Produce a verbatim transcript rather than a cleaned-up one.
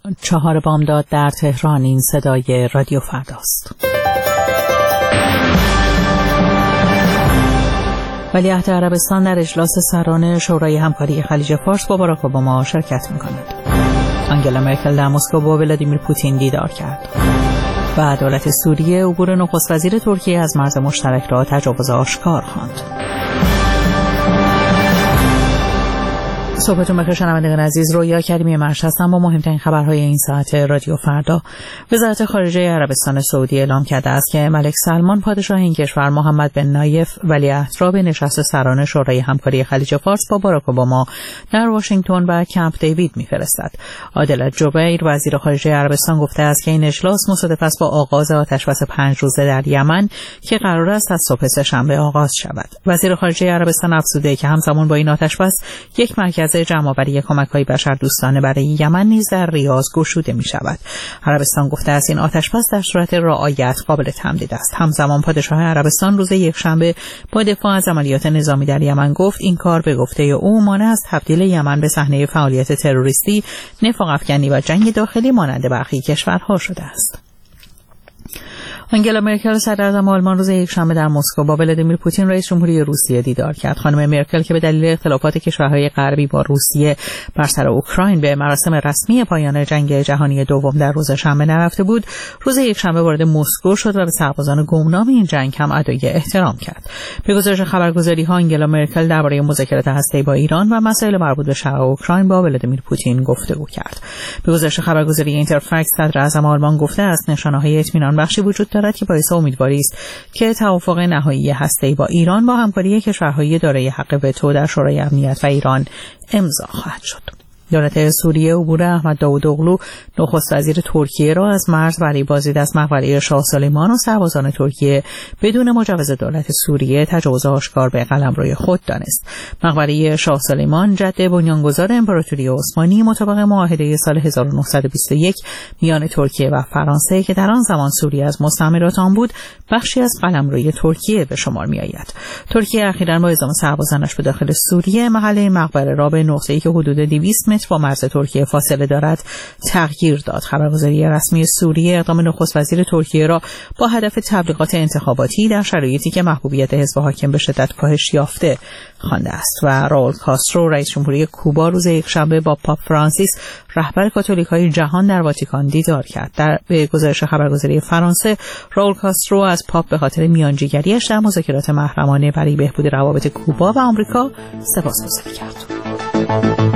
چهار بامداد در تهران. این صدای رادیو فرداست. ولیعهد عربستان در اجلاس سران شورای همکاری خلیج فارس با باراک اوباما شرکت می‌کند. آنگلا مرکل در مسکو با ولادیمیر پوتین دیدار کرد. و دولت سوریه عبور نخست وزیر ترکیه از مرز مشترک را تجاوز آشکار خواند. صبحتون بخیر شنوندگان عزیز، رویا کریمی مرش هستم با مهمترین خبرهای این ساعت رادیو فردا. وزارت خارجه عربستان سعودی اعلام کرده است که ملک سلمان پادشاه این کشور محمد بن نایف ولیعهد را به نشست سران شورای همکاری خلیج فارس با باراک اوباما در واشنگتن و کمپ دیوید می‌فرستد. عادل جبیر وزیر خارجه عربستان گفته است که این اجلاس مصادف است با آغاز آتش‌بس پنج روزه در یمن که قرار است از صبح سه‌شنبه آغاز شود. وزیر خارجه عربستان افزوده که همزمان با این آتش‌بس یک مرکز جمع‌آوری کمک‌های بشردوستانه برای یمن نیز در ریاض گشوده می‌شود. عربستان گفته است این آتش‌بس در صورت رعایت قابل تمدید است. همزمان پادشاه عربستان روز یکشنبه با دفاع از عملیات نظامی در یمن گفت این کار به گفته او مانع از تبدیل یمن به صحنه فعالیت تروریستی، نفاق افکنی و جنگ داخلی مانند برخی کشورها شده است. آنگلا مرکل صدراعظم آلمان روز یکشنبه در مسکو با ولادیمیر پوتین رئیس جمهوری روسیه دیدار کرد. خانم مرکل که به دلیل اختلافات کشورهای غربی با روسیه بر سر اوکراین به مراسم رسمی پایان جنگ جهانی دوم در روز شنبه نرفته بود، روز یکشنبه وارد مسکو شد و به سربازان گمنام این جنگ هم ادای احترام کرد. به گزارش خبرگزاری‌ها آنگلا مرکل درباره مذاکرات هسته‌ای با ایران و مسائل مربوط به شرق اوکراین با ولادیمیر پوتین گفتگو کرد. به گزارش خبرگزاری اینترفکس صدراعظم آلمان گفته است نشانه‌های اطمینان بخشی وجود دارد که باعث امیدواری است که توافق نهایی هسته‌ای با ایران با همکاری کشورهای دارای حق وتو در شورای امنیت و ایران امضا خواهد شد. دولت سوریه عبور احمد داوودوغلو نخست وزیر ترکیه را از مرز برای بازدید از مقبره شاه سلیمان و سربازان ترکیه بدون مجوز دولت سوریه تجاوز آشکار به قلمروی خود دانست. مقبره شاه سلیمان جد بنیانگذار امپراتوری عثمانی مطابق معاهده سال هزار و نهصد و بیست و یک میان ترکیه و فرانسه که در آن زمان سوریه از مستعمرات آن بود، بخشی از قلمروی ترکیه به شمار می‌آید. ترکیه اخیراً با اعزام سربازانش به داخل سوریه محل مقبره را به نقطه‌ای که حدود دویست متر با مرز ترکیه فاصله دارد تغییر داد. خبرگزاری رسمی سوریه اقدام نخست وزیر ترکیه را با هدف تبلیغات انتخاباتی در شرایطی که محبوبیت حزب حاکم به شدت کاهش یافته خوانده است. و راول کاسترو رئیس جمهوری کوبا روز یکشنبه با پاپ فرانسیس رهبر کاتولیک‌های جهان در واتیکان دیدار کرد. در به گزارش خبرگزاری فرانسه، راول کاسترو از پاپ به خاطر میانجیگری‌اش در مذاکرات محرمانه برای بهبود روابط کوبا و آمریکا سپاسگزاری کرد.